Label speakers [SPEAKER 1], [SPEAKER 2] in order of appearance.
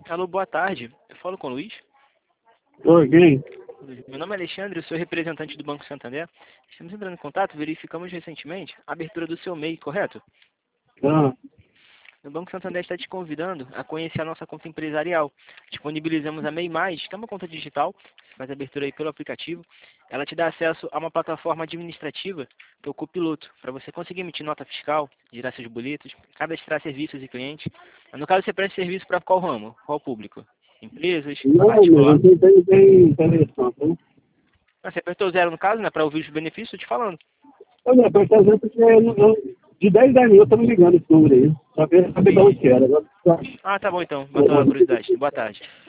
[SPEAKER 1] Alô, boa tarde. Eu falo com o Luiz.
[SPEAKER 2] Oi, quem?
[SPEAKER 1] Meu nome é Alexandre, eu sou representante do Banco Santander. Estamos entrando em contato, verificamos recentemente a abertura do seu MEI, correto?
[SPEAKER 2] Ah,
[SPEAKER 1] O Banco Santander está te convidando a conhecer a nossa conta empresarial. Disponibilizamos a MEI+, que é uma conta digital, você faz a abertura aí pelo aplicativo. Ela te dá acesso a uma plataforma administrativa, que é o Copiloto, para você conseguir emitir nota fiscal, girar seus boletos, cadastrar serviços e clientes. No caso, você presta serviço para qual ramo? Qual público? Empresas,
[SPEAKER 2] não, mas
[SPEAKER 1] particular?
[SPEAKER 2] você tem interessante, né?
[SPEAKER 1] Ah, você apertou zero no caso, né? Para ouvir os benefícios, eu te falando.
[SPEAKER 2] Olha, por exemplo, porque de 10 a 10 mil eu tô me ligando esse número aí. Só queria saber de onde que era.
[SPEAKER 1] Ah, tá bom então. Matou a curiosidade. Boa tarde.